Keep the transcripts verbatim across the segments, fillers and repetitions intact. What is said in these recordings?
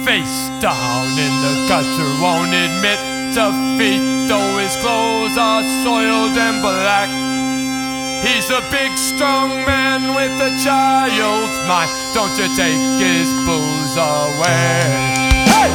Face down in the gutter, won't admit defeat, though his clothes are soiled and black. He's a big strong man with a child's mind. Don't you take his booze away. Hey!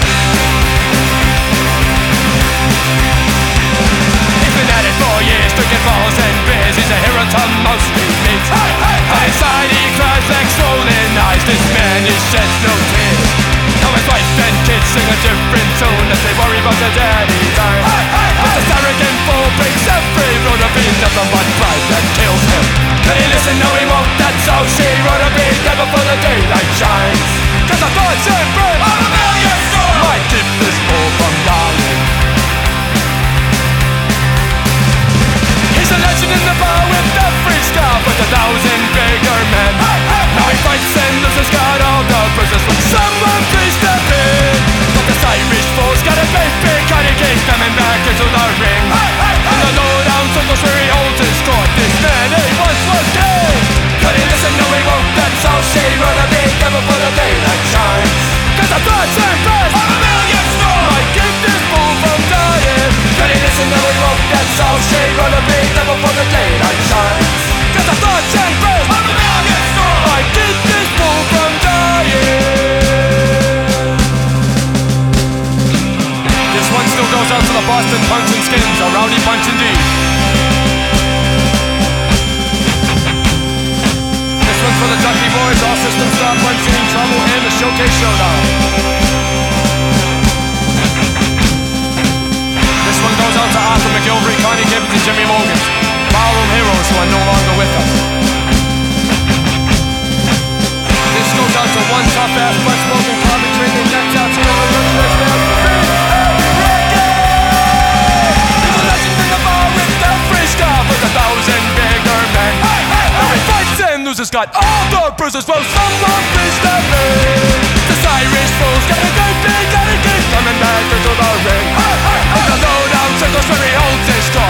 He's been at it for years, drinking balls and beers. He's a hero to most street meets. Hey, hey, hey. Inside he cries like swollen eyes. This man is sheds no tears. Now his wife and kids sing a different tune as they worry about their daddy dying. Hey, hey, hey. But this arrogant fool breaks every rule of being nothing but pride that kills him. Can he listen? No he won't, that's how she wrote a beat never before the daylight shines. Cause the thoughts and breath of a million souls might keep this fool from dying. He's a legend in the bar with every scar with a thousand bigger men. Hey, hey, now he fights and loses, got all the bruises. When someone please step in. But this Irish fool's got a great big cutting case coming back into the ring. Hey, hey, hey. In the low-down circles where he holds his court, this man he once was king. Can he listen? No he won't, that's how she run a beat never for the daylight shines. Cause the thoughts and breath of a million souls might keep this fool from dying. Can he listen? No he won't, that's how she run a beat never for the daylight shines. Cause the thoughts and breath of a million souls might keep this fool from dying. This one still goes out to the Boston Punch and Skins, a rowdy bunch indeed. This one's for the Ducky Boys, all systems stop, punching trouble, and the Showcase Showdown. This one goes out to Arthur McGilvery, Connie Gibbons, and Jimmy Morgan, ballroom heroes who are no longer with us. This goes out to one tough-ass, blood-smoking, carbon-drinking, necked-out, you know, running with them. He's a legend in the bar with every scar with a thousand bigger men. Hey, hey, hey. Now he fights and loses, got all the bruises. Well, someone please step in. This Irish fool's got a great big, got a keep coming back into the ring. Hey, hey, hey. In the low-down circles where he holds his score.